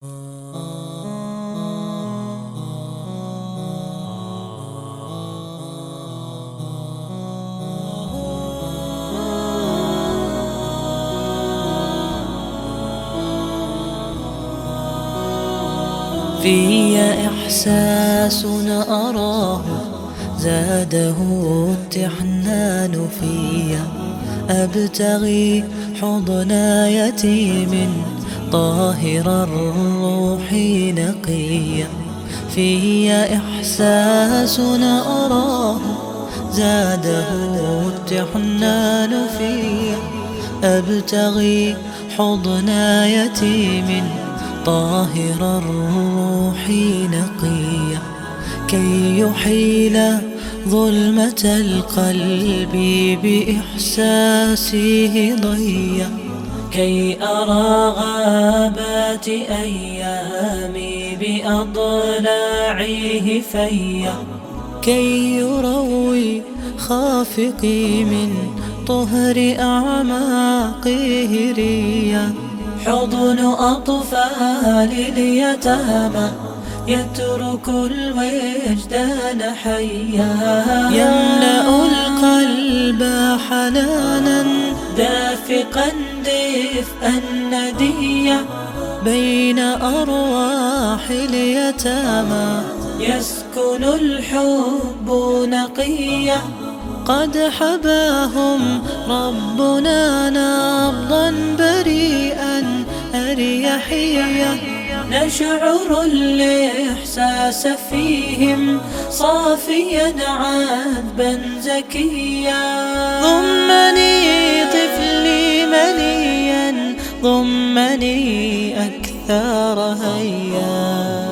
في إحساس أراه زاده التحنان في أبتغي حضن يتيم طاهر الروح نقيا. في إحساس أراه زاده التحنان في أبتغي حضن يتيم طاهر الروح نقيا، كي يحيل ظلمة القلب بإحساسه ضيا، كي أرى غابات أيامي بأضلاعه فيا، كي يروي خافقي من طهر أعماقه ريا. حضن أطفال اليتامى يترك الوجدان حيا، يملأ القلب حنانا دافقا دفئا نديا. بين أرواح اليتامى يسكن الحب نقيا، قد حباهم ربنا نبضا بريئا أريحيا. نشعر الإحساس فيهم صافيا عذبا زكيا. ضمني طفلي مليا ضمني أكثر هيا،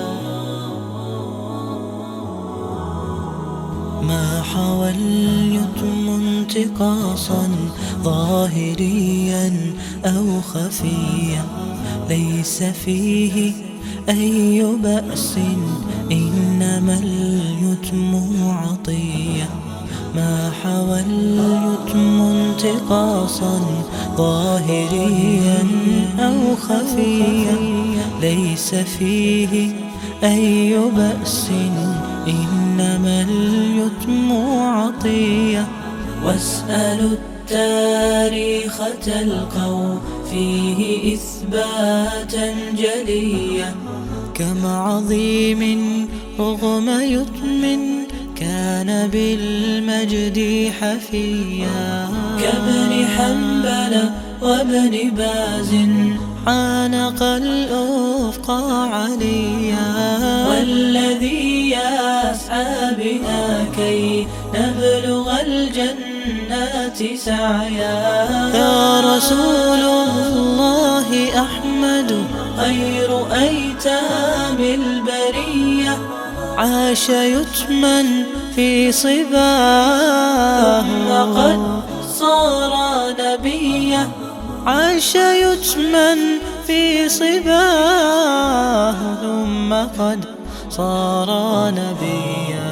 ما حوى اليتم انتقاصا ظاهريا أو خفيا، ليس فيه أي بأس إنما اليتم عطية. ما حوى اليتم انتقاصا ظاهريا أو خفيا، ليس فيه أي بأس إنما اليتم عطية. واسألوا التاريخ تلقوا فيه إثباتا جليا، كم عظيم رغم يتم كان بالمجد حفيا، كابن حنبل وابن باز عانق الأفق عليا، والذي يسعى بنا كي نبلغ الجنات سعيا. يا رسول الله أحمد خير أيتام البرية، عاش يتما في صباه وقد صار نبيا، عاش يتما في صباه ثم قد صار نبيا.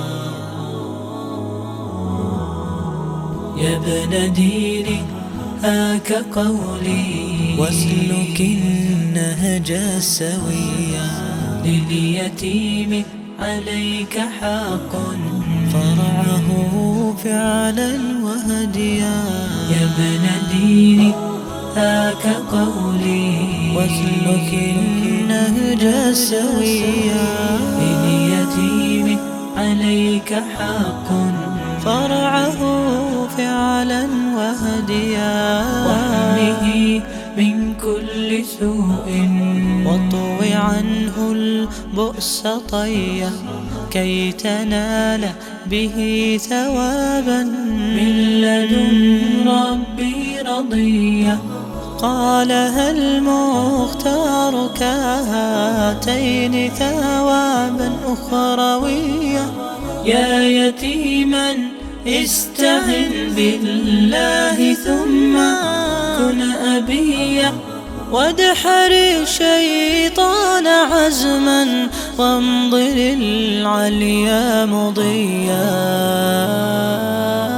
يا ابن ديني هاك قولي واسلك النهج السويا، لليتيم عليك حق فرعه فعلا وهديا. يا ابن ديني هاك قولي واسلك النهج السويا، لليتيم عليك حق فرعه فعلا وهديا. واحمه من كل سوء واطو عنه البؤس طيا، كي تنال به ثوابا من لدن ربي رضيا. قالها المختار كهاتين ثوابا أخرويا. يا يتيما استعن بالله ثم كن أبيا، وادحر الشيطان عزما وانظر العليا مضيا.